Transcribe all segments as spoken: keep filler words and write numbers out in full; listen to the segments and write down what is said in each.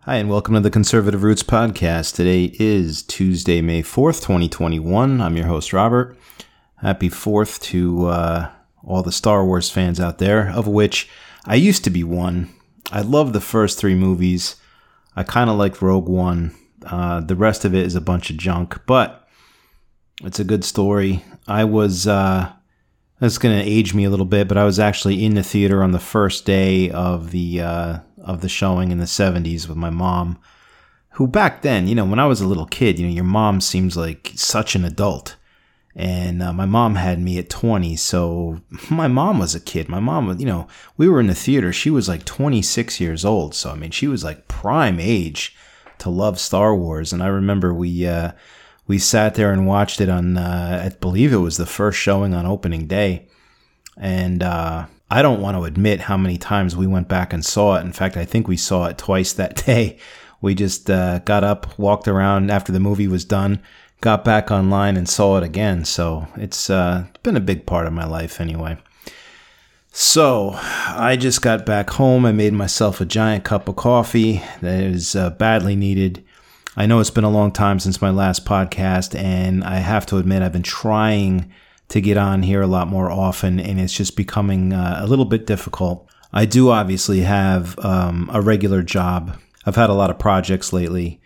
Hi, and welcome to the Conservative Roots Podcast. Today is Tuesday, May fourth, twenty twenty-one. I'm your host, Robert. Happy fourth to uh, all the Star Wars fans out there, of which I used to be one. I love the first three movies. I kind of liked Rogue One. Uh, the rest of it is a bunch of junk, but it's a good story. I was, uh, that's going to age me a little bit, but I was actually in the theater on the first day of the uh, of the showing in the seventies with my mom, who back then, you know, when I was a little kid, you know, your mom seems like such an adult. And uh, my mom had me at twenty, so my mom was a kid. My mom was, you know, we were in the theater. She was like twenty-six years old. So, I mean, she was like prime age to love Star Wars. And I remember we uh, we sat there and watched it on, uh, I believe it was the first showing on opening day. And uh, I don't want to admit how many times we went back and saw it. In fact, I think we saw it twice that day. We just uh, got up, walked around after the movie was done, got back online and saw it again. So it's uh, been a big part of my life anyway. So I just got back home. I made myself a giant cup of coffee that is uh, badly needed. I know it's been a long time since my last podcast, and I have to admit I've been trying to get on here a lot more often, and it's just becoming uh, a little bit difficult. I do obviously have um, a regular job. I've had a lot of projects lately.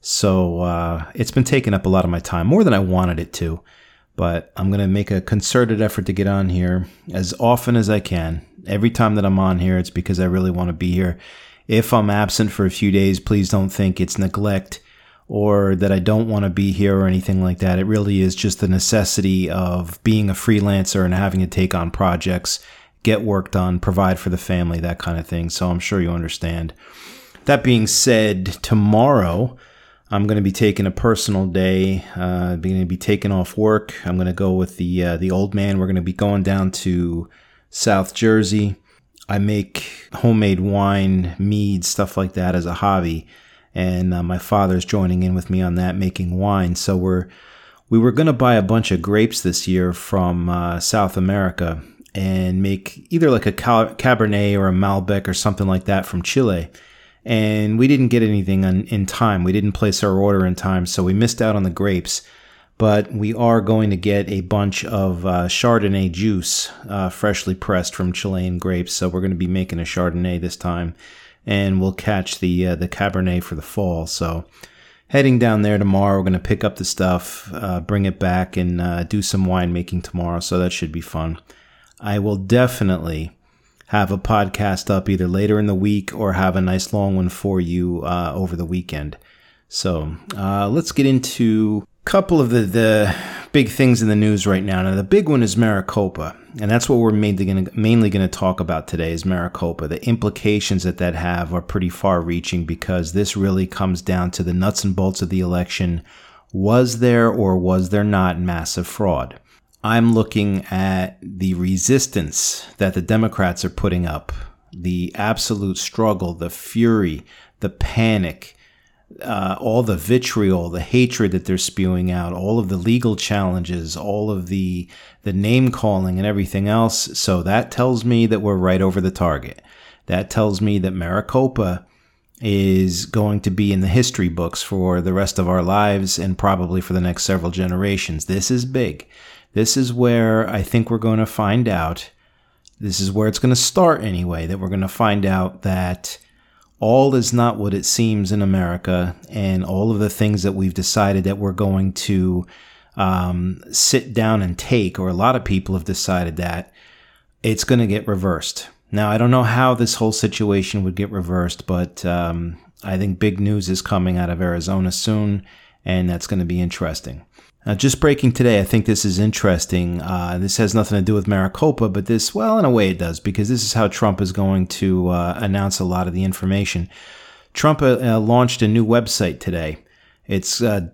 So uh, it's been taking up a lot of my time, more than I wanted it to. But I'm going to make a concerted effort to get on here as often as I can. Every time that I'm on here, it's because I really want to be here. If I'm absent for a few days, please don't think it's neglect or that I don't want to be here or anything like that. It really is just the necessity of being a freelancer and having to take on projects, get work done, provide for the family, that kind of thing. So I'm sure you understand. That being said, tomorrow I'm going to be taking a personal day. Uh, I'm going to be taking off work. I'm going to go with the uh, the old man. We're going to be going down to South Jersey. I make homemade wine, mead, stuff like that as a hobby. And uh, my father's joining in with me on that, making wine. So we're we were going to buy a bunch of grapes this year from uh, South America and make either like a Cabernet or a Malbec or something like that from Chile. And we didn't get anything on, in time. We didn't place our order in time, so we missed out on the grapes. But we are going to get a bunch of uh, Chardonnay juice, uh, freshly pressed from Chilean grapes. So we're going to be making a Chardonnay this time, and we'll catch the uh, the Cabernet for the fall. So heading down there tomorrow, we're going to pick up the stuff, uh, bring it back, and uh, do some winemaking tomorrow. So that should be fun. I will definitely have a podcast up either later in the week or have a nice long one for you uh, over the weekend. So uh, let's get into a couple of the, the big things in the news right now. Now, the big one is Maricopa, and that's what we're mainly going mainly going to talk about today is Maricopa. The implications that that have are pretty far-reaching because this really comes down to the nuts and bolts of the election. Was there or was there not massive fraud? I'm looking at the resistance that the Democrats are putting up, the absolute struggle, the fury, the panic, uh, all the vitriol, the hatred that they're spewing out, all of the legal challenges, all of the the name calling and everything else. So that tells me that we're right over the target. That tells me that Maricopa is going to be in the history books for the rest of our lives and probably for the next several generations. This is big. This is where I think we're going to find out, this is where it's going to start anyway, that we're going to find out that all is not what it seems in America, and all of the things that we've decided that we're going to um, sit down and take, or a lot of people have decided that, it's going to get reversed. Now, I don't know how this whole situation would get reversed, but um, I think big news is coming out of Arizona soon, and that's going to be interesting. Now, just breaking today, I think this is interesting. Uh, this has nothing to do with Maricopa, but this, well, in a way it does, because this is how Trump is going to uh, announce a lot of the information. Trump uh, uh, launched a new website today. It's uh,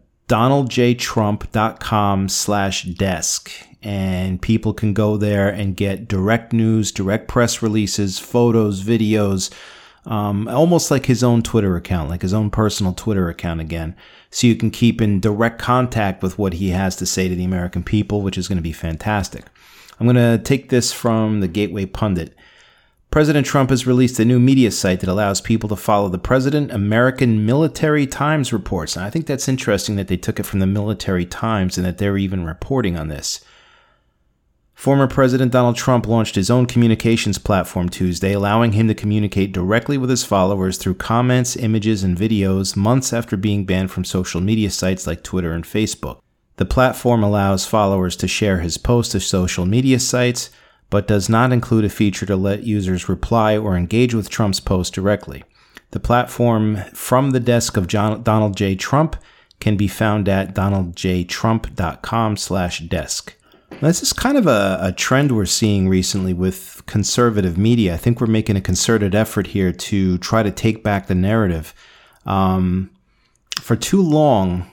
donaldjtrump.com slash desk, and people can go there and get direct news, direct press releases, photos, videos, um, almost like his own Twitter account, like his own personal Twitter account again. So you can keep in direct contact with what he has to say to the American people, which is going to be fantastic. I'm going to take this from the Gateway Pundit. President Trump has released a new media site that allows people to follow the president. American Military Times reports. And I think that's interesting that they took it from the Military Times and that they're even reporting on this. Former President Donald Trump launched his own communications platform Tuesday, allowing him to communicate directly with his followers through comments, images, and videos months after being banned from social media sites like Twitter and Facebook. The platform allows followers to share his posts to social media sites, but does not include a feature to let users reply or engage with Trump's posts directly. The platform From the Desk of John, Donald J. Trump can be found at donaldjtrump.com slash desk. This is kind of a, a trend we're seeing recently with conservative media. I think we're making a concerted effort here to try to take back the narrative. Um, for too long,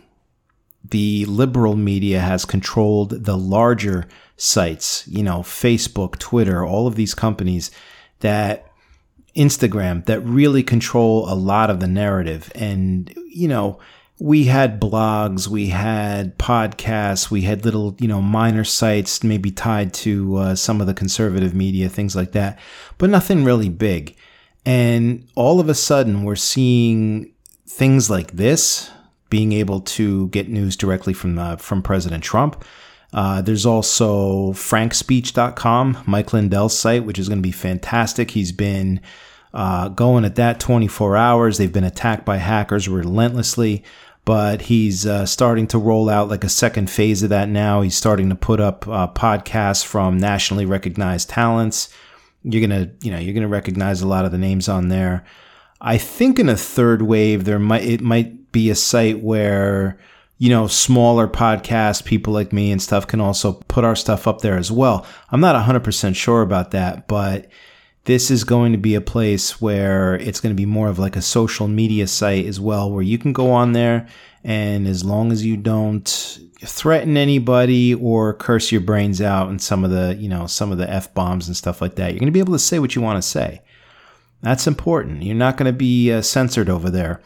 the liberal media has controlled the larger sites, you know, Facebook, Twitter, all of these companies that Instagram that really control a lot of the narrative. And, you know, we had blogs, we had podcasts, we had little, you know, minor sites maybe tied to uh, some of the conservative media, things like that, but nothing really big. And all of a sudden we're seeing things like this, being able to get news directly from uh, from President Trump. Uh, there's also frank speech dot com, Mike Lindell's site, which is going to be fantastic. He's been uh, going at that twenty-four hours. They've been attacked by hackers relentlessly, but he's uh, starting to roll out like a second phase of that now. He's starting to put up uh, podcasts from nationally recognized talents. You're gonna, you know, you're gonna recognize a lot of the names on there. I think in a third wave, there might it might be a site where, you know, smaller podcasts, people like me and stuff can also put our stuff up there as well. I'm not one hundred percent sure about that, but this is going to be a place where it's going to be more of like a social media site as well, where you can go on there, and as long as you don't threaten anybody or curse your brains out and some of the, you know, some of the F-bombs and stuff like that, you're going to be able to say what you want to say. That's important. You're not going to be uh, censored over there.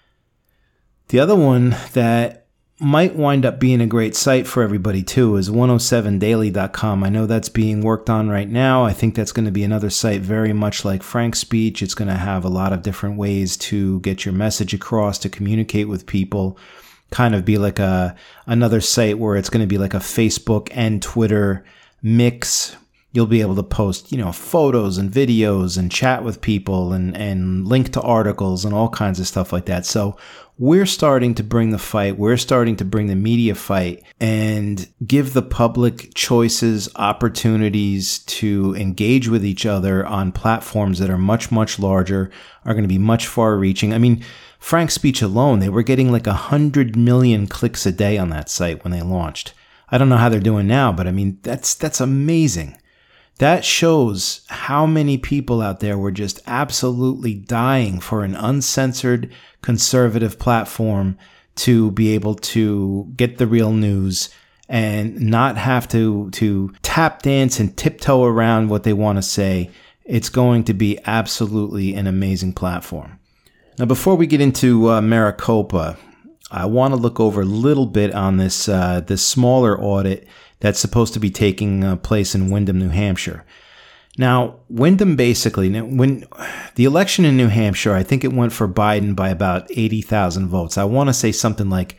The other one that might wind up being a great site for everybody too is one oh seven daily dot com. I know that's being worked on right now. I think that's going to be another site very much like Frank Speech. It's going to have a lot of different ways to get your message across, to communicate with people, kind of be like a another site where it's going to be like a Facebook and Twitter mix. You'll be able to post, you know, photos and videos and chat with people and, and link to articles and all kinds of stuff like that. So we're starting to bring the fight. We're starting to bring the media fight and give the public choices, opportunities to engage with each other on platforms that are much, much larger, are going to be much far reaching. I mean, Frank Speech alone, they were getting like a hundred million clicks a day on that site when they launched. I don't know how they're doing now, but I mean, that's, that's amazing. That shows how many people out there were just absolutely dying for an uncensored conservative platform to be able to get the real news and not have to, to tap dance and tiptoe around what they want to say. It's going to be absolutely an amazing platform. Now, before we get into uh, Maricopa, I want to look over a little bit on this, uh, this smaller audit that's supposed to be taking uh, place in Windham, New Hampshire. Now, Windham basically, when the election in New Hampshire, I think it went for Biden by about eighty thousand votes. I want to say something like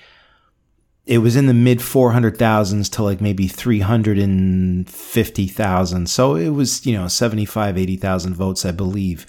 it was in the mid four hundred thousands to like maybe three hundred fifty thousand. So it was, you know, seventy-five, eighty thousand votes, I believe,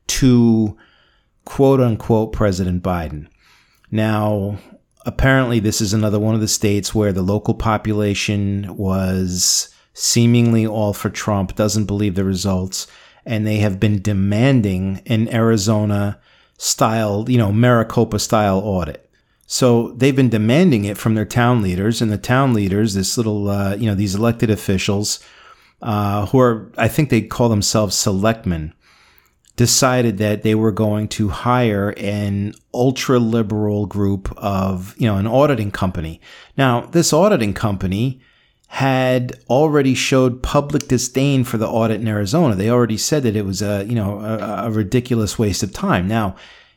to quote unquote President Biden. Now, apparently, this is another one of the states where the local population was seemingly all for Trump, doesn't believe the results, and they have been demanding an Arizona-style, you know, Maricopa-style audit. So they've been demanding it from their town leaders, and the town leaders, this little, uh, you know, these elected officials, uh, who are, I think they call themselves selectmen, decided that they were going to hire an ultra-liberal group of, you know, an auditing company. Now, this auditing company had already showed public disdain for the audit in Arizona. They already said that it was a, you know, a, a ridiculous waste of time. Now,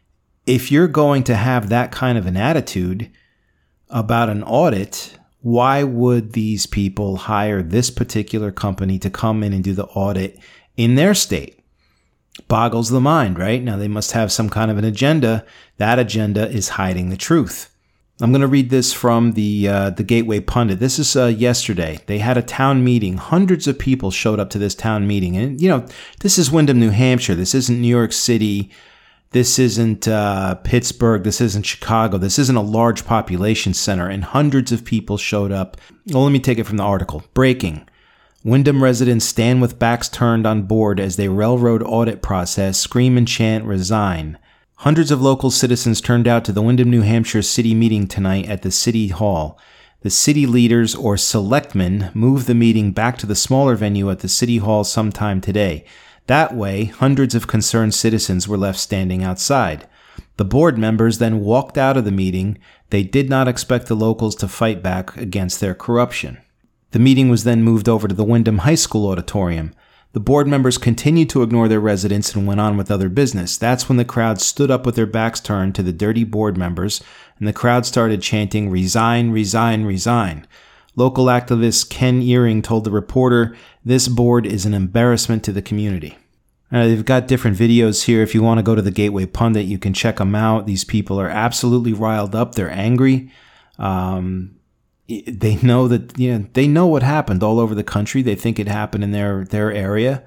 if you're going to have that kind of an attitude about an audit, why would these people hire this particular company to come in and do the audit in their state? boggles the mind, right? Now, they must have some kind of an agenda. That agenda is hiding the truth. I'm going to read this from the uh, the Gateway Pundit. This is uh, yesterday. They had a town meeting. Hundreds of people showed up to this town meeting. And, you know, this is Windham, New Hampshire. This isn't New York City. This isn't uh, Pittsburgh. This isn't Chicago. This isn't a large population center. And hundreds of people showed up. Well, let me take it from the article. Breaking. Windham residents stand with backs turned on board as they railroad audit process, scream and chant, resign. Hundreds of local citizens turned out to the Windham, New Hampshire city meeting tonight at the city hall. The city leaders, or selectmen, moved the meeting back to the smaller venue at the city hall sometime today. That way, hundreds of concerned citizens were left standing outside. The board members then walked out of the meeting. They did not expect the locals to fight back against their corruption. The meeting was then moved over to the Windham High School auditorium. The board members continued to ignore their residents and went on with other business. That's when the crowd stood up with their backs turned to the dirty board members, and the crowd started chanting, "Resign, resign, resign." Local activist Ken Earing told the reporter, "This board is an embarrassment to the community." Uh, they've got different videos here. If you want to go to the Gateway Pundit, you can check them out. These people are absolutely riled up. They're angry. Um... They know that, you know, they know what happened all over the country. They think it happened in their, their area,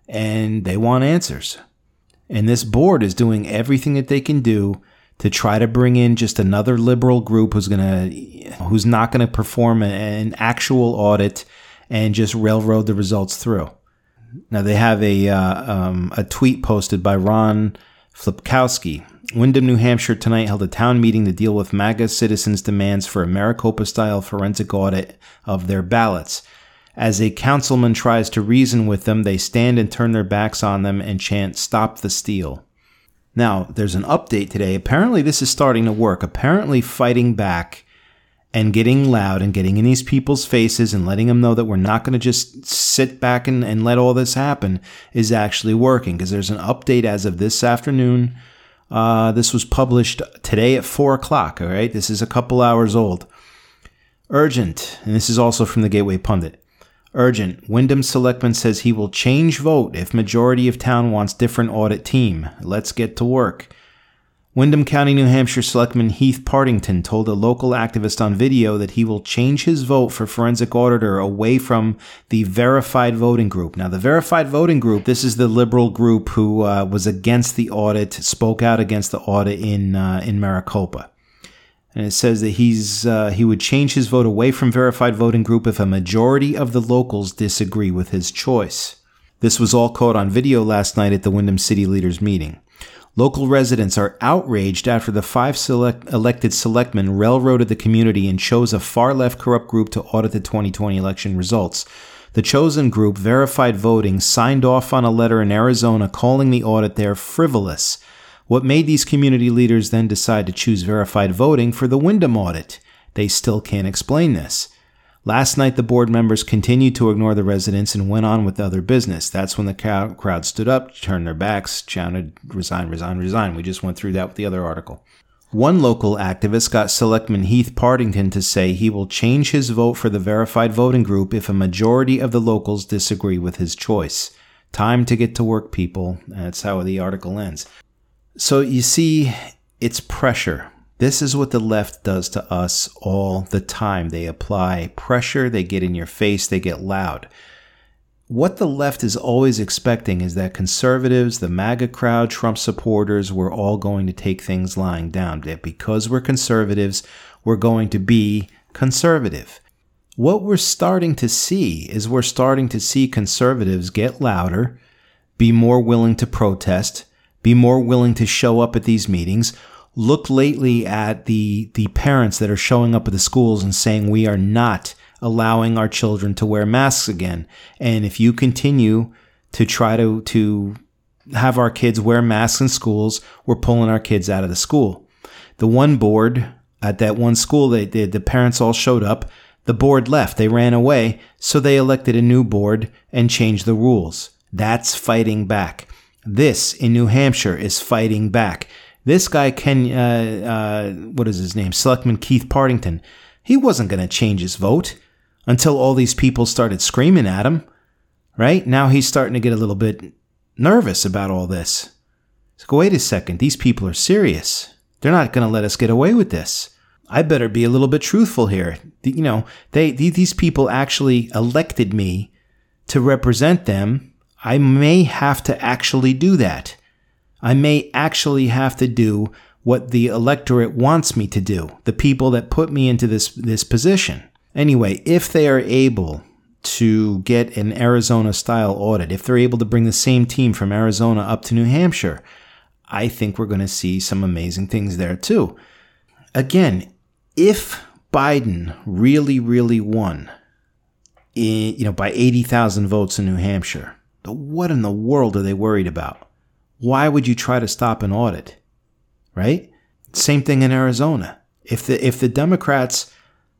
and they want answers. And this board is doing everything that they can do to try to bring in just another liberal group who's gonna, who's not gonna perform an actual audit and just railroad the results through. Now they have a uh, um, a tweet posted by Ron Flipkowski. Windham, New Hampshire tonight held a town meeting to deal with MAGA citizens' demands for a Maricopa-style forensic audit of their ballots. As a councilman tries to reason with them, they stand and turn their backs on them and chant, "Stop the steal." Now, there's an update today. Apparently this is starting to work. Apparently fighting back and getting loud and getting in these people's faces and letting them know that we're not going to just sit back and, and let all this happen is actually working, because there's an update as of this afternoon. Uh, this was published today at four o'clock, all right? This is a couple hours old. Urgent, and this is also from the Gateway Pundit. Urgent, Windham Selectman says he will change vote if majority of town wants different audit team. Let's get to work. Windham County, New Hampshire Selectman Heath Partington told a local activist on video that he will change his vote for forensic auditor away from the verified voting group. Now, the verified voting group, this is the liberal group who uh, was against the audit, spoke out against the audit in uh, in Maricopa. And it says that he's uh, he would change his vote away from verified voting group if a majority of the locals disagree with his choice. This was all caught on video last night at the Windham City Leaders meeting. Local residents are outraged after the five select elected selectmen railroaded the community and chose a far-left corrupt group to audit the twenty twenty election results. The chosen group, Verified Voting, signed off on a letter in Arizona calling the audit there frivolous. What made these community leaders then decide to choose Verified Voting for the Windham audit? They still can't explain this. Last night, the board members continued to ignore the residents and went on with other business. That's when the crowd stood up, turned their backs, shouted, "Resign, resign, resign." We just went through that with the other article. One local activist got Selectman Heath Partington to say he will change his vote for the verified voting group if a majority of the locals disagree with his choice. Time to get to work, people. That's how the article ends. So you see, it's pressure. This is what the left does to us all the time. They apply pressure, they get in your face, they get loud. What the left is always expecting is that conservatives, the MAGA crowd, Trump supporters, we're all going to take things lying down. That because we're conservatives, we're going to be conservative. What we're starting to see is we're starting to see conservatives get louder, be more willing to protest, be more willing to show up at these meetings. Look lately at the the parents that are showing up at the schools and saying we are not allowing our children to wear masks again. And if you continue to try to, to have our kids wear masks in schools, we're pulling our kids out of the school. The one board at that one school, they, they, the parents all showed up. The board left. They ran away. So they elected a new board and changed the rules. That's fighting back. This in New Hampshire is fighting back. This guy, Ken, uh, uh, what is his name? Selectman Keith Partington. He wasn't going to change his vote until all these people started screaming at him, right? Now he's starting to get a little bit nervous about all this. It's like, wait a second, these people are serious. They're not going to let us get away with this. I better be a little bit truthful here. You know, they these people actually elected me to represent them. I may have to actually do that. I may actually have to do what the electorate wants me to do, the people that put me into this, this position. Anyway, if they are able to get an Arizona-style audit, if they're able to bring the same team from Arizona up to New Hampshire, I think we're going to see some amazing things there too. Again, if Biden really, really won, in, you know, by eighty thousand votes in New Hampshire, what in the world are they worried about? Why would you try to stop an audit? Right? Same thing in Arizona. If the if the Democrats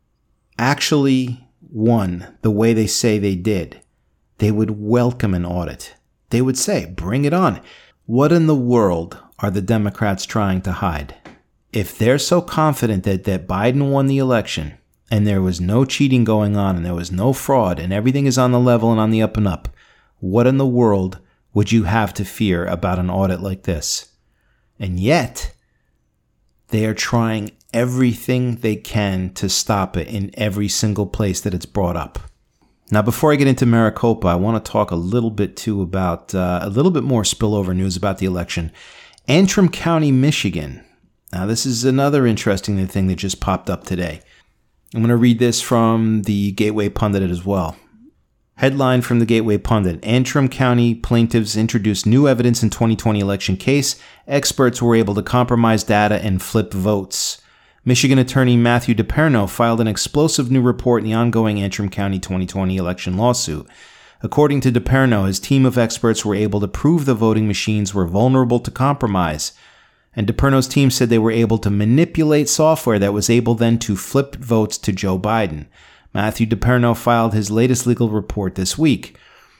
actually won the way they say they did, they would welcome an audit. They would say, bring it on. What in the world are the Democrats trying to hide? If they're so confident that, that Biden won the election and there was no cheating going on and there was no fraud and everything is on the level and on the up and up, what in the world would you have to fear about an audit like this? And yet, they are trying everything they can to stop it in every single place that it's brought up. Now, before I get into Maricopa, I want to talk a little bit too about uh, a little bit more spillover news about the election. Antrim County, Michigan. Now, this is another interesting thing that just popped up today. I'm going to read this from the Gateway Pundit as well. Headline from the Gateway Pundit. Antrim County plaintiffs introduced new evidence in twenty twenty election case. Experts were able to compromise data and flip votes. Michigan attorney Matthew DePerno filed an explosive new report in the ongoing Antrim County twenty twenty election lawsuit. According to DePerno, his team of experts were able to prove the voting machines were vulnerable to compromise. And DePerno's team said they were able to manipulate software that was able then to flip votes to Joe Biden. Matthew DePerno filed his latest legal report this week.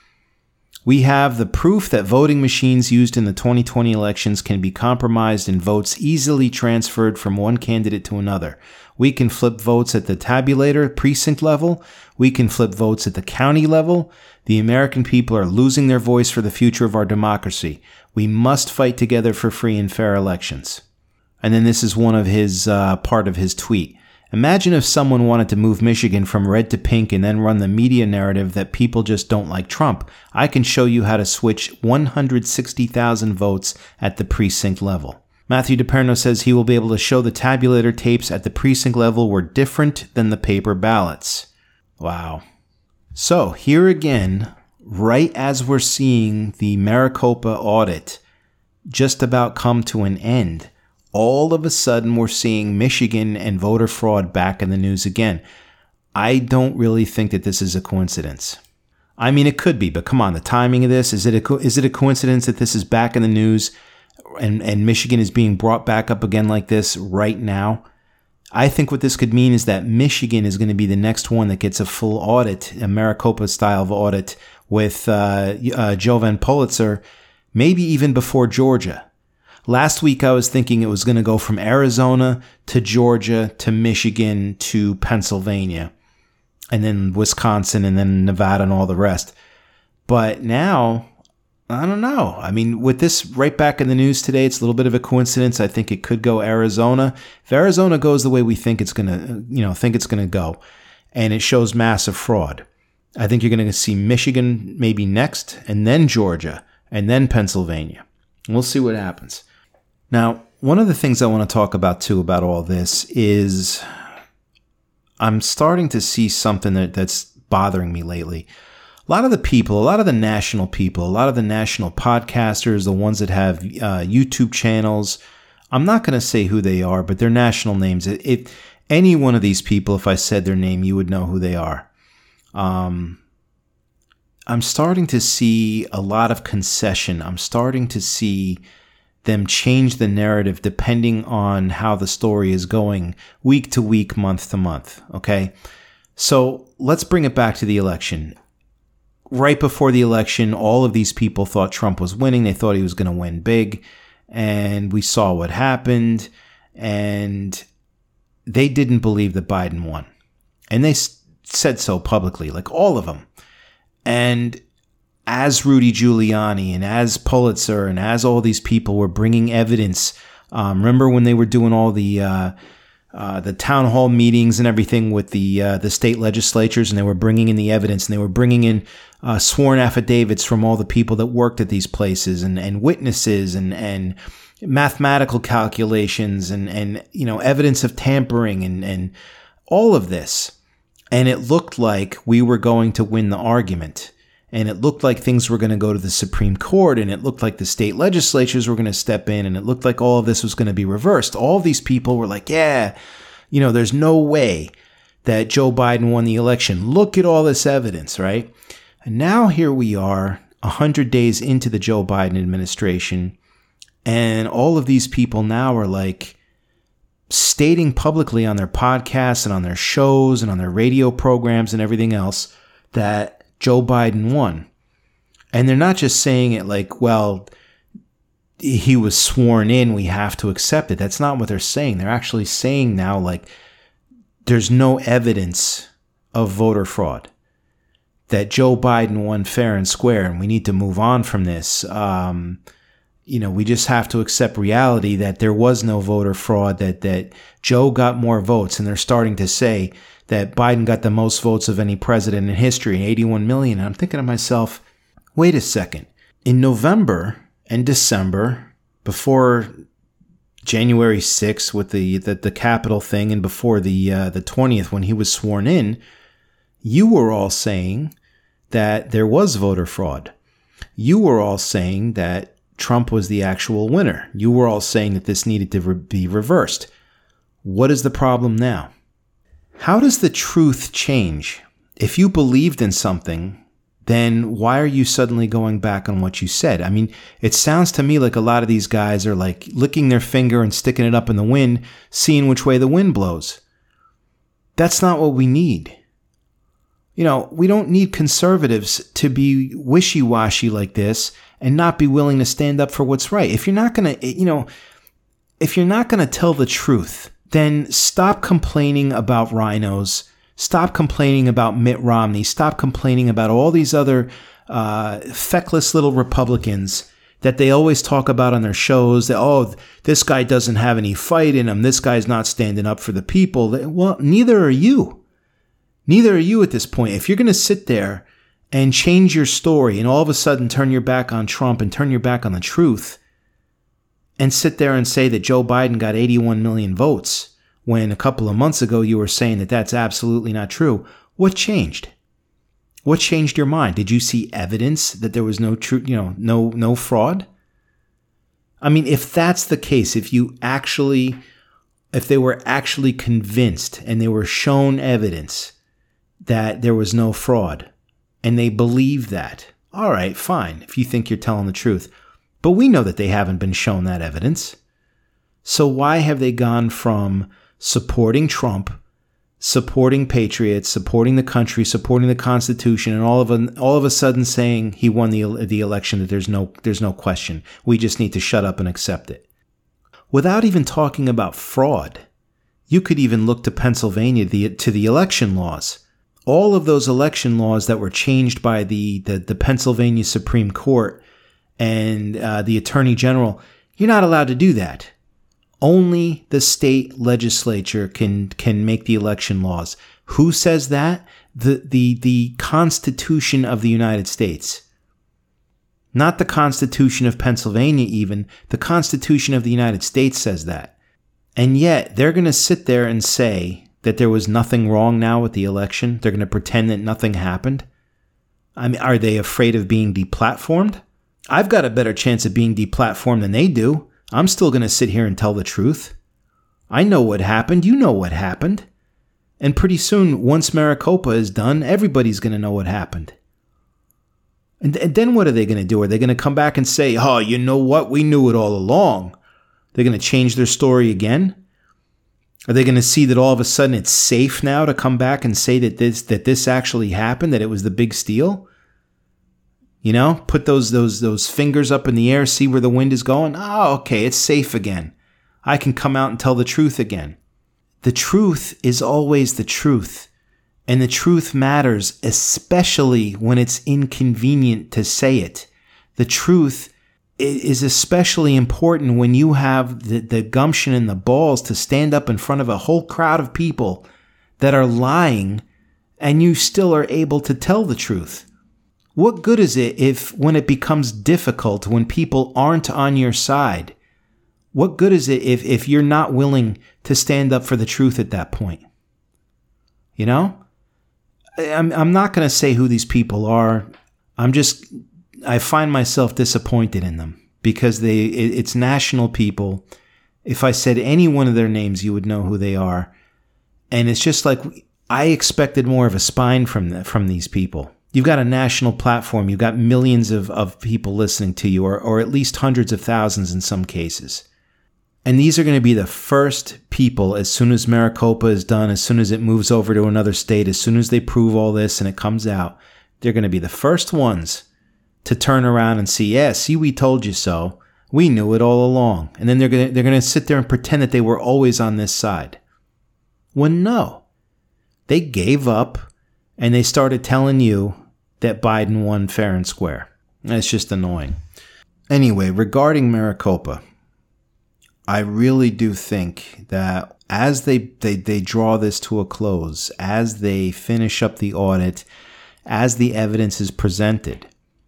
We have the proof that voting machines used in the twenty twenty elections can be compromised and votes easily transferred from one candidate to another. We can flip votes at the tabulator precinct level. We can flip votes at the county level. The American people are losing their voice for the future of our democracy. We must fight together for free and fair elections. And then this is one of his, uh, part of his tweet. Imagine if someone wanted to move Michigan from red to pink and then run the media narrative that people just don't like Trump. I can show you how to switch one hundred sixty thousand votes at the precinct level. Matthew DePerno says he will be able to show the tabulator tapes at the precinct level were different than the paper ballots. Wow. So here again, right as we're seeing the Maricopa audit just about come to an end, all of a sudden we're seeing Michigan and voter fraud back in the news again. I don't really think that this is a coincidence. I mean, it could be, but come on, the timing of this, is it a, co- is it a coincidence that this is back in the news and, and Michigan is being brought back up again like this right now? I think what this could mean is that Michigan is going to be the next one that gets a full audit, a Maricopa-style of audit with uh, uh, Jovan Pulitzer, maybe even before Georgia. Last week, I was thinking it was going to go from Arizona to Georgia to Michigan to Pennsylvania, and then Wisconsin, and then Nevada, and all the rest. But now, I don't know. I mean, with this right back in the news today, it's a little bit of a coincidence. I think it could go Arizona. If Arizona goes the way we think it's going to, you know, think it's going to go, and it shows massive fraud, I think you're going to see Michigan maybe next, and then Georgia, and then Pennsylvania. We'll see what happens. Now, one of the things I want to talk about, too, about all this is I'm starting to see something that, that's bothering me lately. A lot of the people, a lot of the national people, a lot of the national podcasters, the ones that have uh, YouTube channels, I'm not going to say who they are, but they're national names. If any one of these people, if I said their name, you would know who they are. Um, I'm starting to see a lot of concession. I'm starting to see them change the narrative depending on how the story is going week to week, month to month. Okay. So let's bring it back to the election. Right before the election, all of these people thought Trump was winning. They thought he was going to win big. And we saw what happened. And they didn't believe that Biden won. And they s- said so publicly, like all of them. And as Rudy Giuliani and as Pulitzer and as all these people were bringing evidence. Um, remember when they were doing all the uh, uh, the town hall meetings and everything with the uh, the state legislatures, and they were bringing in the evidence, and they were bringing in uh, sworn affidavits from all the people that worked at these places, and, and witnesses, and and mathematical calculations, and and you know evidence of tampering, and and all of this, and it looked like we were going to win the argument. And it looked like things were going to go to the Supreme Court, and it looked like the state legislatures were going to step in, and it looked like all of this was going to be reversed. All of these people were like, yeah, you know, there's no way that Joe Biden won the election. Look at all this evidence, right? And now here we are, one hundred days into the Joe Biden administration, and all of these people now are like stating publicly on their podcasts and on their shows and on their radio programs and everything else that Joe Biden won. And they're not just saying it like, well, he was sworn in, we have to accept it. That's not what they're saying. They're actually saying now, like, there's no evidence of voter fraud, that Joe Biden won fair and square, and we need to move on from this. Um, you know, we just have to accept reality that there was no voter fraud, that, that Joe got more votes, and they're starting to say that Biden got the most votes of any president in history, eighty-one million. And I'm thinking to myself, wait a second. In November and December, before January sixth with the, the, the Capitol thing, and before the uh, the twentieth when he was sworn in, you were all saying that there was voter fraud. You were all saying that Trump was the actual winner. You were all saying that this needed to re- be reversed. What is the problem now? How does the truth change? If you believed in something, then why are you suddenly going back on what you said? I mean, it sounds to me like a lot of these guys are like licking their finger and sticking it up in the wind, seeing which way the wind blows. That's not what we need. You know, we don't need conservatives to be wishy-washy like this and not be willing to stand up for what's right. If you're not going to, you know, if you're not going to tell the truth, then stop complaining about rhinos. Stop complaining about Mitt Romney. Stop complaining about all these other uh, feckless little Republicans that they always talk about on their shows. That, oh, this guy doesn't have any fight in him. This guy's not standing up for the people. Well, neither are you. Neither are you at this point. If you're going to sit there and change your story and all of a sudden turn your back on Trump and turn your back on the truth, and sit there and say that Joe Biden got eighty-one million votes when a couple of months ago you were saying that that's absolutely not true. What changed? What changed your mind? Did you see evidence that there was no true, you know, no no fraud? I mean, if that's the case, if you actually, if they were actually convinced and they were shown evidence that there was no fraud and they believe that, all right, fine, if you think you're telling the truth. But we know that they haven't been shown that evidence. So why have they gone from supporting Trump, supporting patriots, supporting the country, supporting the Constitution, and all of a, all of a sudden saying he won the the election, that there's no there's no question. We just need to shut up and accept it. Without even talking about fraud, you could even look to Pennsylvania, the, to the election laws. All of those election laws that were changed by the, the, the Pennsylvania Supreme Court and uh, the Attorney General, you're not allowed to do that. Only the state legislature can can make the election laws. Who says that? The the the Constitution of the United States. Not the Constitution of Pennsylvania even. The Constitution of the United States says that. And yet they're going to sit there and say that there was nothing wrong now with the election. They're going to pretend that nothing happened. I mean, are they afraid of being deplatformed? I've got a better chance of being deplatformed than they do. I'm still going to sit here and tell the truth. I know what happened. You know what happened. And pretty soon, once Maricopa is done, everybody's going to know what happened. And, and then what are they going to do? Are they going to come back and say, oh, you know what? We knew it all along. They're going to change their story again? Are they going to see that all of a sudden it's safe now to come back and say that this that this actually happened, that it was the big steal? You know, put those those those fingers up in the air, see where the wind is going. Oh, okay, it's safe again. I can come out and tell the truth again. The truth is always the truth. And the truth matters, especially when it's inconvenient to say it. The truth is especially important when you have the, the gumption and the balls to stand up in front of a whole crowd of people that are lying, and you still are able to tell the truth. What good is it if, when it becomes difficult, when people aren't on your side, what good is it if, if you're not willing to stand up for the truth at that point? You know? I'm, I'm not going to say who these people are. I'm just, I find myself disappointed in them because they, it, it's national people. If I said any one of their names, you would know who they are. And it's just like, I expected more of a spine from the, from these people. You've got a national platform. You've got millions of, of people listening to you, or, or at least hundreds of thousands in some cases. And these are going to be the first people, as soon as Maricopa is done, as soon as it moves over to another state, as soon as they prove all this and it comes out, they're going to be the first ones to turn around and see, yeah, see, we told you so. We knew it all along. And then they're going to, they're going to sit there and pretend that they were always on this side. Well, no. They gave up and they started telling you that Biden won fair and square. It's just annoying. Anyway, regarding Maricopa, I really do think that as they, they, they draw this to a close, as they finish up the audit, as the evidence is presented,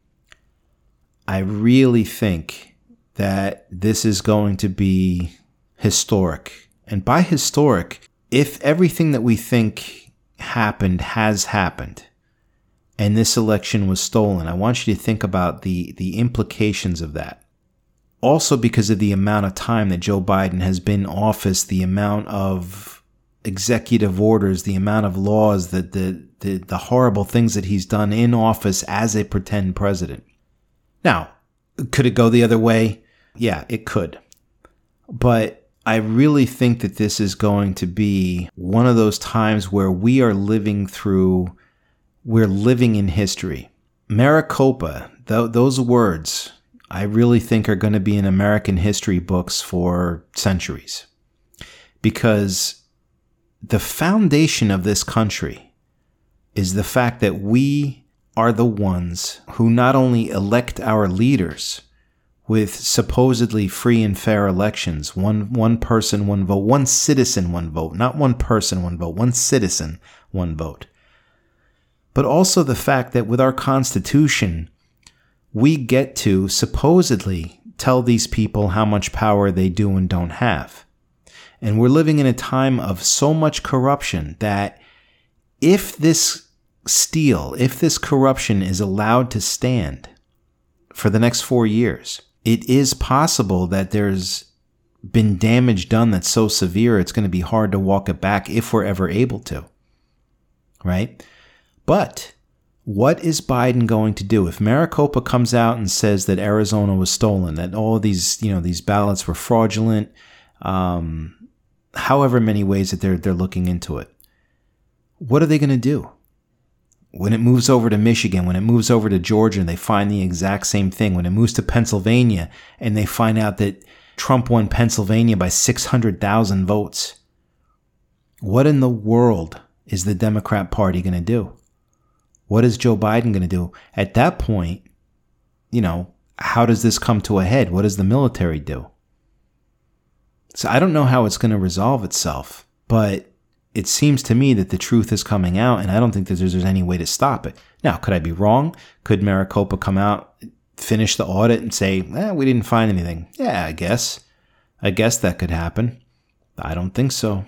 I really think that this is going to be historic. And by historic, if everything that we think happened has happened, and this election was stolen, I want you to think about the, the implications of that. Also, because of the amount of time that Joe Biden has been in office, the amount of executive orders, the amount of laws, the, the, the, the horrible things that he's done in office as a pretend president. Now, could it go the other way? Yeah, it could. But I really think that this is going to be one of those times where we are living through, we're living in history. Maricopa, th- those words, I really think are going to be in American history books for centuries. Because the foundation of this country is the fact that we are the ones who not only elect our leaders with supposedly free and fair elections, one one person, one vote, one citizen, one vote, not one person, one vote, one citizen, one vote. But also the fact that with our Constitution, we get to supposedly tell these people how much power they do and don't have. And we're living in a time of so much corruption that if this steal, if this corruption is allowed to stand for the next four years, it is possible that there's been damage done that's so severe it's going to be hard to walk it back if we're ever able to. Right? But what is Biden going to do if Maricopa comes out and says that Arizona was stolen, that all of these, you know, these ballots were fraudulent, um, however many ways that they're they're looking into it? What are they going to do? When it moves over to Michigan, when it moves over to Georgia and they find the exact same thing, when it moves to Pennsylvania and they find out that Trump won Pennsylvania by six hundred thousand votes, what in the world is the Democrat Party going to do? What is Joe Biden going to do? At that point, you know, how does this come to a head? What does the military do? So I don't know how it's going to resolve itself, but it seems to me that the truth is coming out, and I don't think that there's, there's any way to stop it. Now, could I be wrong? Could Maricopa come out, finish the audit, and say, eh, we didn't find anything? Yeah, I guess. I guess that could happen. I don't think so.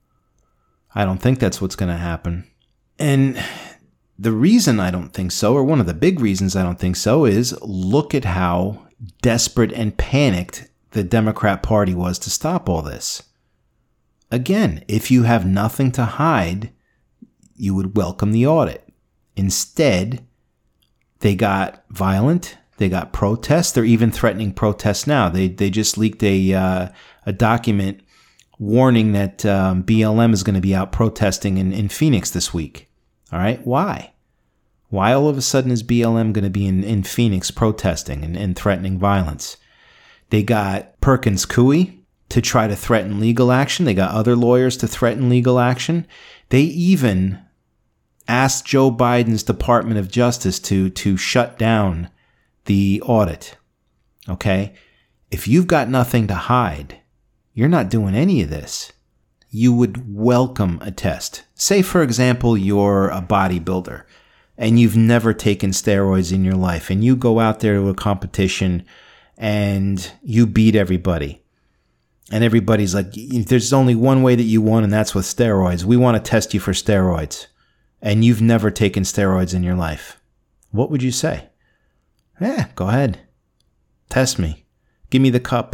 I don't think that's what's going to happen. And the reason I don't think so, or one of the big reasons I don't think so, is look at how desperate and panicked the Democrat Party was to stop all this. Again, if you have nothing to hide, you would welcome the audit. Instead, they got violent. They got protests. They're even threatening protests now. They they just leaked a uh, a document warning that um, B L M is going to be out protesting in, in Phoenix this week. All right, why? Why all of a sudden is B L M going to be in, in Phoenix protesting and, and threatening violence? They got Perkins Coie to try to threaten legal action. They got other lawyers to threaten legal action. They even asked Joe Biden's Department of Justice to, to shut down the audit. Okay? If you've got nothing to hide, you're not doing any of this. You would welcome a test. Say, for example, you're a bodybuilder and you've never taken steroids in your life, and you go out there to a competition and you beat everybody. And everybody's like, there's only one way that you won, and that's with steroids. We want to test you for steroids. And you've never taken steroids in your life. What would you say? Yeah, go ahead. Test me. Give me the cup.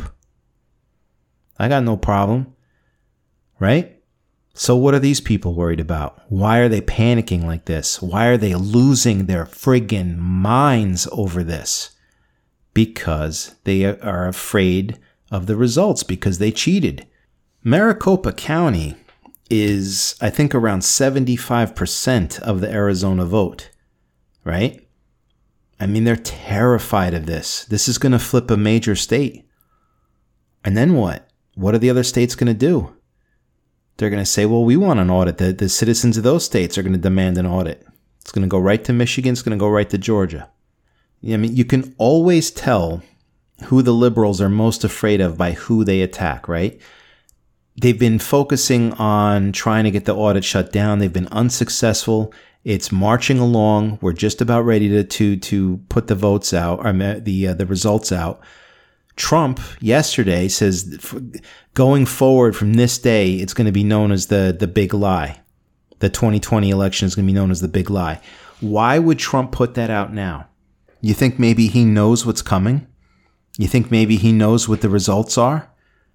I got no problem. Right? So what are these people worried about? Why are they panicking like this? Why are they losing their friggin' minds over this? Because they are afraid of the results, because they cheated. Maricopa County is, I think, around seventy-five percent of the Arizona vote, right? I mean, they're terrified of this. This is going to flip a major state. And then what? What are the other states going to do? They're going to say, well, we want an audit. The, the citizens of those states are going to demand an audit. It's going to go right to Michigan. It's going to go right to Georgia. I mean, you can always tell who the liberals are most afraid of by who they attack, right? They've been focusing on trying to get the audit shut down. They've been unsuccessful. It's marching along. We're just about ready to to to put the votes out, or the uh, the results out. Trump yesterday says going forward from this day, it's going to be known as the, the big lie. The twenty twenty election is going to be known as the big lie. Why would Trump put that out now? You think maybe he knows what's coming? You think maybe he knows what the results are?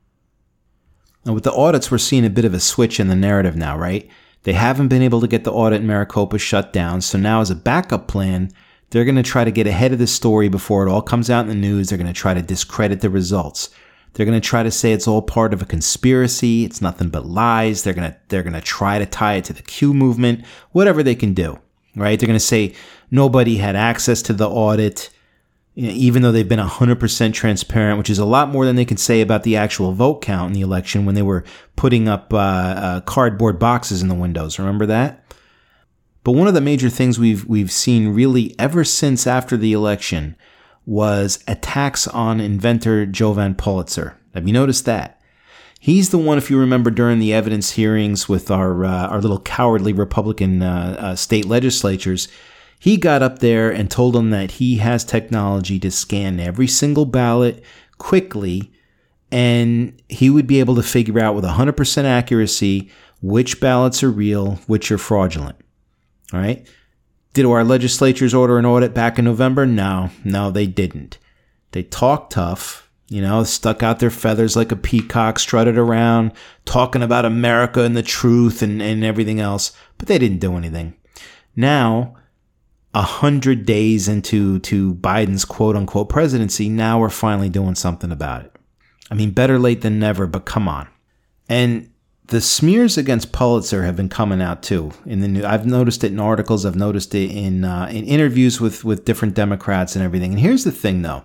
Now, with the audits, we're seeing a bit of a switch in the narrative now, right? They haven't been able to get the audit in Maricopa shut down. So now as a backup plan, they're going to try to get ahead of the story before it all comes out in the news. They're going to try to discredit the results. They're going to try to say it's all part of a conspiracy. It's nothing but lies. They're going to, they're going to try to tie it to the Q movement, whatever they can do, right? They're going to say nobody had access to the audit, you know, even though they've been one hundred percent transparent, which is a lot more than they can say about the actual vote count in the election when they were putting up uh, uh, cardboard boxes in the windows. Remember that? But one of the major things we've we've seen really ever since after the election was attacks on inventor Jovan Pulitzer. Have you noticed that? He's the one, if you remember, during the evidence hearings with our uh, our little cowardly Republican uh, uh, state legislatures, he got up there and told them that he has technology to scan every single ballot quickly, and he would be able to figure out with one hundred percent accuracy which ballots are real, which are fraudulent. All right. Did our legislatures order an audit back in November? No, no, they didn't. They talked tough, you know, stuck out their feathers like a peacock, strutted around, talking about America and the truth and, and everything else, but they didn't do anything. Now, a hundred days into to Biden's quote unquote presidency, now we're finally doing something about it. I mean, better late than never, but come on. And the smears against Pulitzer have been coming out too. In the new, I've noticed it in articles. I've noticed it in uh, in interviews with with different Democrats and everything. And here's the thing, though: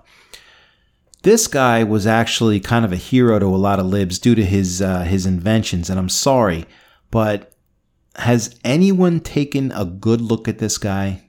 this guy was actually kind of a hero to a lot of libs due to his uh, his inventions. And I'm sorry, but has anyone taken a good look at this guy?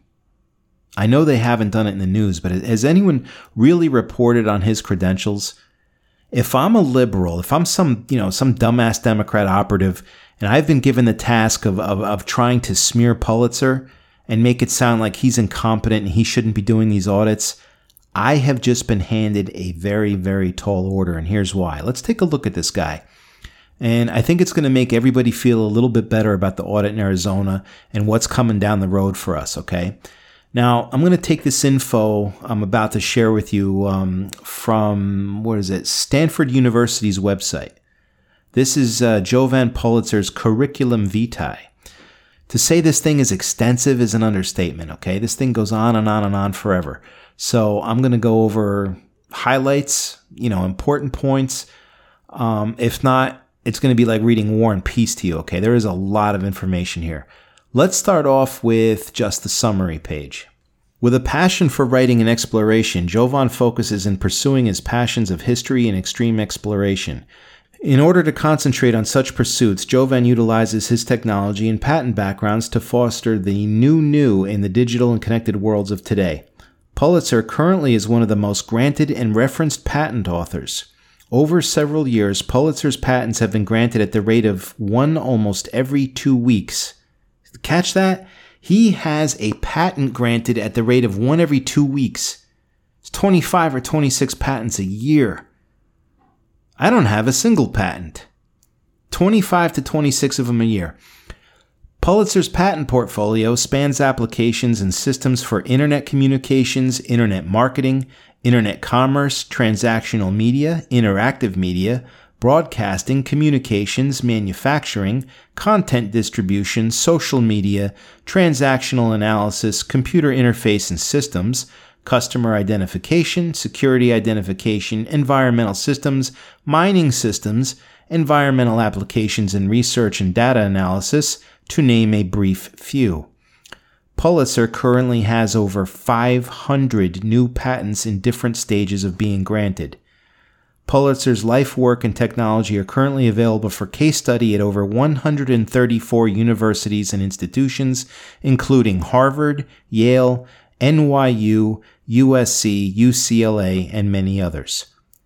I know they haven't done it in the news, but has anyone really reported on his credentials? If I'm a liberal, if I'm some, you know, some dumbass Democrat operative, and I've been given the task of, of, of trying to smear Pulitzer and make it sound like he's incompetent and he shouldn't be doing these audits, I have just been handed a very, very tall order. And here's why. Let's take a look at this guy. And I think it's going to make everybody feel a little bit better about the audit in Arizona and what's coming down the road for us. Okay. Now, I'm going to take this info I'm about to share with you um, from, what is it, Stanford University's website. This is uh, Jovan Pulitzer's curriculum vitae. To say this thing is extensive is an understatement, okay? This thing goes on and on and on forever. So I'm going to go over highlights, you know, important points. Um, if not, it's going to be like reading War and Peace to you, okay? There is a lot of information here. Let's start off with just the summary page. With a passion for writing and exploration, Jovan focuses in pursuing his passions of history and extreme exploration. In order to concentrate on such pursuits, Jovan utilizes his technology and patent backgrounds to foster the new new in the digital and connected worlds of today. Pulitzer currently is one of the most granted and referenced patent authors. Over several years, Pulitzer's patents have been granted at the rate of one almost every two weeks. Catch that? He has a patent granted at the rate of one every two weeks. It's twenty-five or twenty-six patents a year. I don't have a single patent. twenty-five to twenty-six of them a year. Pulitzer's patent portfolio spans applications and systems for internet communications, internet marketing, internet commerce, transactional media, interactive media, broadcasting, communications, manufacturing, content distribution, social media, transactional analysis, computer interface and systems, customer identification, security identification, environmental systems, mining systems, environmental applications and research and data analysis, to name a brief few. Pulitzer currently has over five hundred new patents in different stages of being granted. Pulitzer's life work and technology are currently available for case study at over one hundred thirty-four universities and institutions, including Harvard, Yale, N Y U, U S C, U C L A, and many others.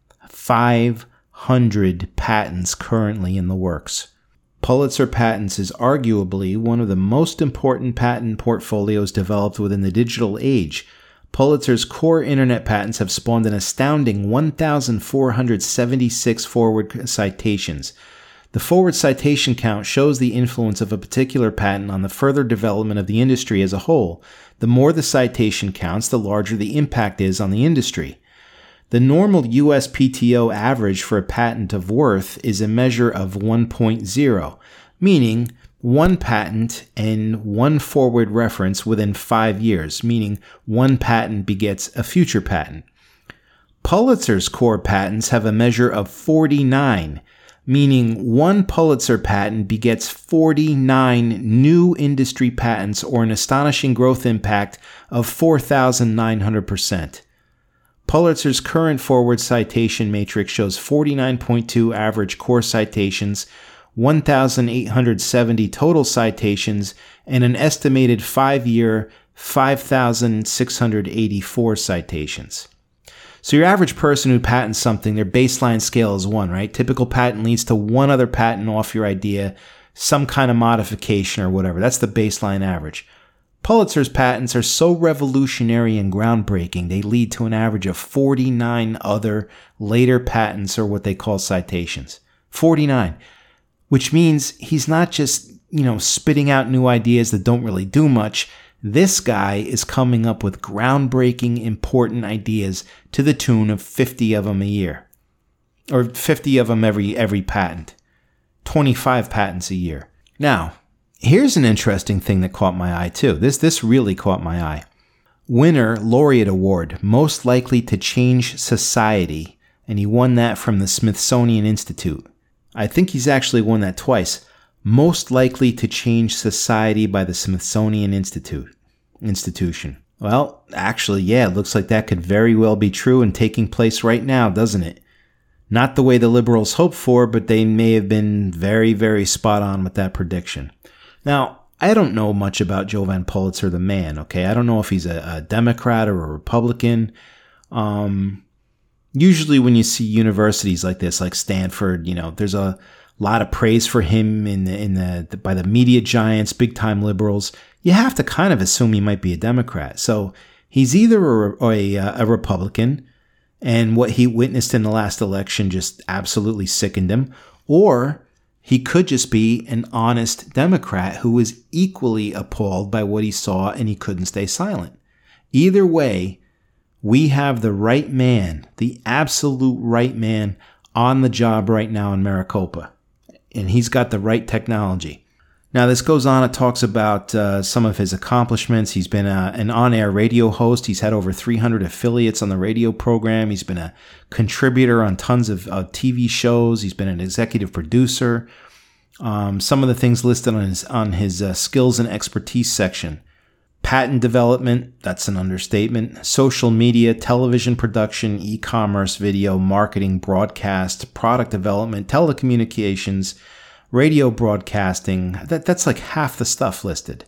five hundred patents currently in the works. Pulitzer Patents is arguably one of the most important patent portfolios developed within the digital age. Pulitzer's core internet patents have spawned an astounding one thousand four hundred seventy-six forward citations. The forward citation count shows the influence of a particular patent on the further development of the industry as a whole. The more the citation counts, the larger the impact is on the industry. The normal U S P T O average for a patent of worth is a measure of one point zero, meaning one patent and one forward reference within five years, meaning one patent begets a future patent. Pulitzer's core patents have a measure of forty-nine, meaning one Pulitzer patent begets forty-nine new industry patents, or an astonishing growth impact of four thousand nine hundred percent. Pulitzer's current forward citation matrix shows forty-nine point two average core citations, one thousand eight hundred seventy total citations, and an estimated five-year five thousand six hundred eighty-four citations. So your average person who patents something, their baseline scale is one, right? Typical patent leads to one other patent off your idea, some kind of modification or whatever. That's the baseline average. Pulitzer's patents are so revolutionary and groundbreaking, they lead to an average of forty-nine other later patents, or what they call citations. forty-nine. Which means he's not just, you know, spitting out new ideas that don't really do much. This guy is coming up with groundbreaking, important ideas to the tune of fifty of them a year. Or fifty of them every, every patent. twenty-five patents a year. Now, here's an interesting thing that caught my eye too. This this really caught my eye. Winner Laureate Award, most likely to change society, and he won that from the Smithsonian Institute. I think he's actually won that twice. Most likely to change society by the Smithsonian Institute institution. Well, actually, yeah, it looks like that could very well be true and taking place right now, doesn't it? Not the way the liberals hoped for, but they may have been very, very spot on with that prediction. Now, I don't know much about Jovan Pulitzer, the man, okay? I don't know if he's a, a Democrat or a Republican. Um, usually when you see universities like this, like Stanford, you know, there's a lot of praise for him in the, in the, the by the media giants, big-time liberals. You have to kind of assume he might be a Democrat. So he's either a, a, a Republican, and what he witnessed in the last election just absolutely sickened him, or he could just be an honest Democrat who was equally appalled by what he saw and he couldn't stay silent. Either way, we have the right man, the absolute right man on the job right now in Maricopa. And he's got the right technology. Now, this goes on. It talks about uh, some of his accomplishments. He's been a, an on-air radio host. He's had over three hundred affiliates on the radio program. He's been a contributor on tons of uh, T V shows. He's been an executive producer. Um, some of the things listed on his on his uh, skills and expertise section. Patent development, that's an understatement. Social media, television production, e-commerce, video, marketing, broadcast, product development, telecommunications, radio broadcasting. That, that's like half the stuff listed.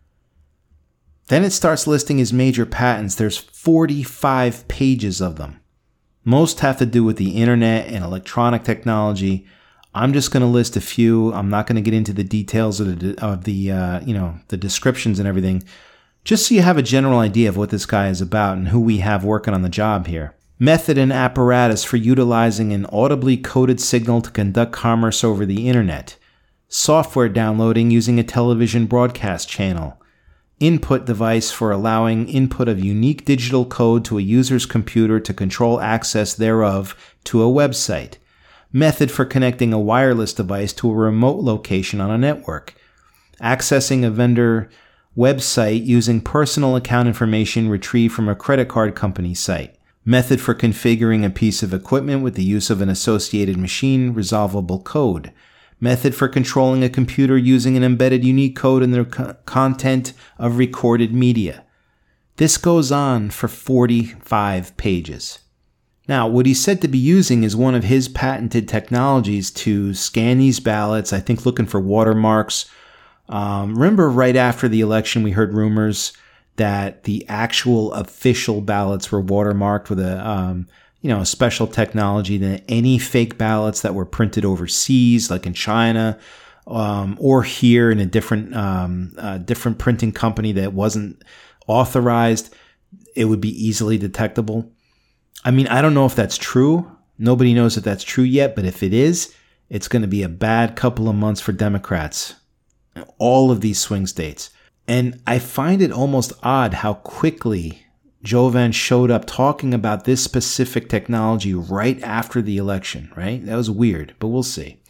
Then it starts listing his major patents. There's forty-five pages of them. Most have to do with the internet and electronic technology. I'm just going to list a few. I'm not going to get into the details of the, of the uh, you know, the descriptions and everything. Just so you have a general idea of what this guy is about and who we have working on the job here. Method and apparatus for utilizing an audibly coded signal to conduct commerce over the internet. Software downloading using a television broadcast channel. Input device for allowing input of unique digital code to a user's computer to control access thereof to a website. Method for connecting a wireless device to a remote location on a network. Accessing a vendor website using personal account information retrieved from a credit card company site. Method for configuring a piece of equipment with the use of an associated machine resolvable code. Method for controlling a computer using an embedded unique code in the co- content of recorded media. This goes on for forty-five pages. Now, what he's said to be using is one of his patented technologies to scan these ballots, I think looking for watermarks. Um, remember right after the election, we heard rumors that the actual official ballots were watermarked with a, um, you know, a special technology that any fake ballots that were printed overseas, like in China, um, or here in a different, um, uh, different printing company that wasn't authorized, it would be easily detectable. I mean, I don't know if that's true. Nobody knows if that's true yet, but if it is, it's going to be a bad couple of months for Democrats. All of these swing states. And I find it almost odd how quickly Jovan showed up talking about this specific technology right after the election, right? That was weird, but we'll see.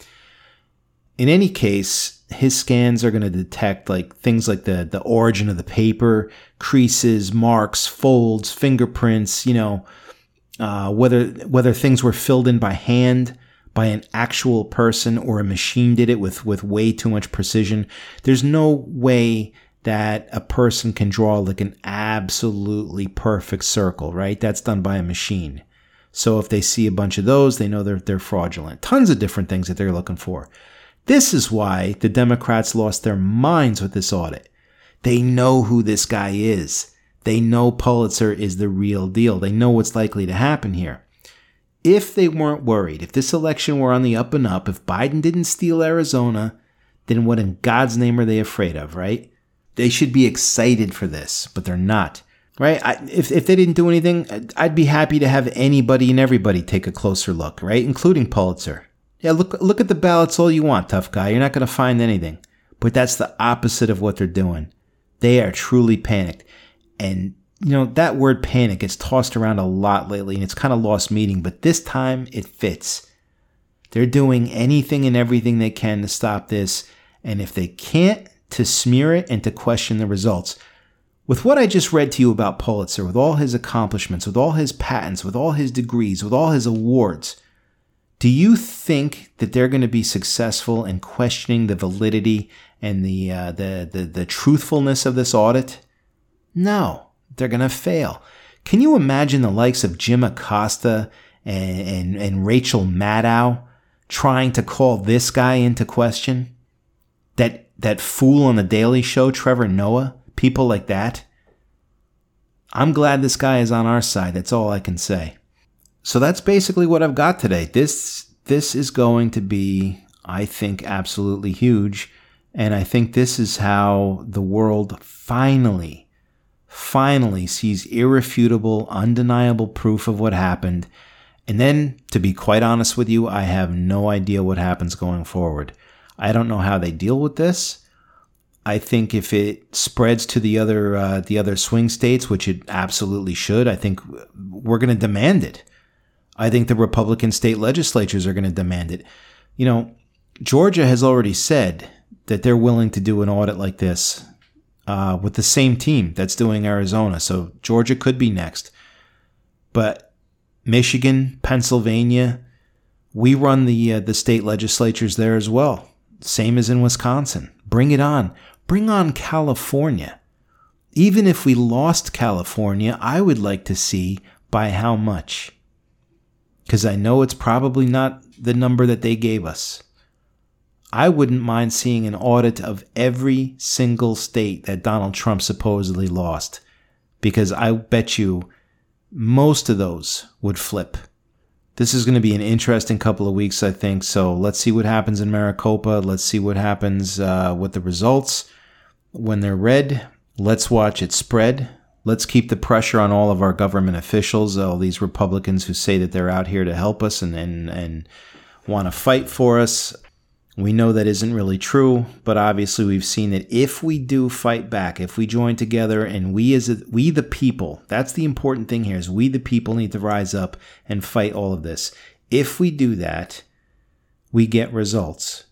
In any case, his scans are going to detect like things like the, the origin of the paper, creases, marks, folds, fingerprints, you know, uh, whether whether things were filled in by hand, by an actual person, or a machine did it with, with way too much precision. There's no way that a person can draw like an absolutely perfect circle, right? That's done by a machine. So if they see a bunch of those, they know they're, they're fraudulent. Tons of different things that they're looking for. This is why the Democrats lost their minds with this audit. They know who this guy is. They know Pulitzer is the real deal. They know what's likely to happen here. If they weren't worried, if this election were on the up and up, if Biden didn't steal Arizona, then what in God's name are they afraid of, right? They should be excited for this, but they're not, right? I, if if they didn't do anything, I'd be happy to have anybody and everybody take a closer look, right? Including Pulitzer. Yeah, look look at the ballots all you want, tough guy. You're not going to find anything. But that's the opposite of what they're doing. They are truly panicked. And, you know, that word panic gets tossed around a lot lately, and it's kind of lost meaning. But this time, it fits. They're doing anything and everything they can to stop this. And if they can't, to smear it and to question the results. With what I just read to you about Pulitzer, with all his accomplishments, with all his patents, with all his degrees, with all his awards, do you think that they're going to be successful in questioning the validity and the, uh, the, the, the truthfulness of this audit? No, they're going to fail. Can you imagine the likes of Jim Acosta and, and, and Rachel Maddow trying to call this guy into question? That that fool on the Daily Show, Trevor Noah, people like that. I'm glad this guy is on our side. That's all I can say. So that's basically what I've got today. This this is going to be, I think, absolutely huge. And I think this is how the world finally, finally sees irrefutable, undeniable proof of what happened. And then, to be quite honest with you, I have no idea what happens going forward. I don't know how they deal with this. I think if it spreads to the other uh, the other swing states, which it absolutely should, I think we're going to demand it. I think the Republican state legislatures are going to demand it. You know, Georgia has already said that they're willing to do an audit like this uh, with the same team that's doing Arizona. So Georgia could be next. But Michigan, Pennsylvania, we run the uh, the state legislatures there as well. Same as in Wisconsin. Bring it on. Bring on California. even if we lost California, I would like to see by how much. Because I know it's probably not the number that they gave us. I wouldn't mind seeing an audit of every single state that Donald Trump supposedly lost. Because I bet you most of those would flip. This is going to be an interesting couple of weeks, I think. So let's see what happens in Maricopa. Let's see what happens uh, with the results. When they're read, let's watch it spread. Let's keep the pressure on all of our government officials, all these Republicans who say that they're out here to help us and, and, and want to fight for us. We know that isn't really true, but obviously we've seen that if we do fight back, if we join together and we as a, we the people, that's the important thing here, is we the people need to rise up and fight all of this. If we do that, we get results.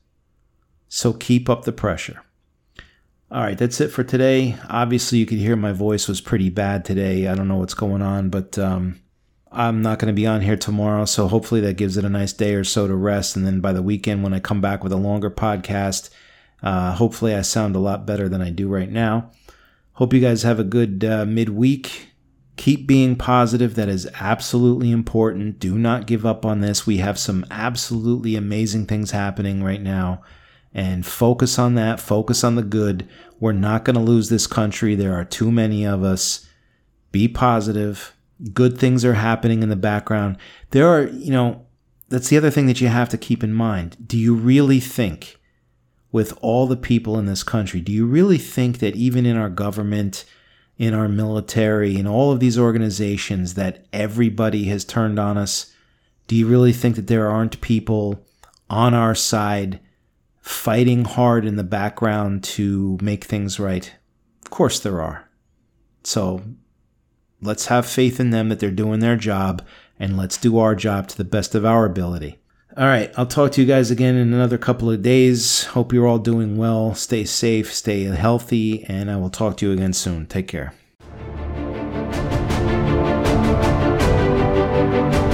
So keep up the pressure. All right, that's it for today. Obviously, you could hear my voice was pretty bad today. I don't know what's going on, but um, I'm not going to be on here tomorrow, so hopefully that gives it a nice day or so to rest. And then by the weekend, when I come back with a longer podcast, uh, hopefully I sound a lot better than I do right now. Hope you guys have a good uh, midweek. Keep being positive. That is absolutely important. Do not give up on this. We have some absolutely amazing things happening right now. And focus on that. Focus on the good. We're not going to lose this country. There are too many of us. Be positive. Good things are happening in the background. There are, you know, that's the other thing that you have to keep in mind. Do you really think, with all the people in this country, do you really think that even in our government, in our military, in all of these organizations, that everybody has turned on us? Do you really think that there aren't people on our side fighting hard in the background to make things right? Of course there are. So let's have faith in them that they're doing their job, and let's do our job to the best of our ability. All right, I'll talk to you guys again in another couple of days. Hope you're all doing well. Stay safe, stay healthy, and I will talk to you again soon. Take care.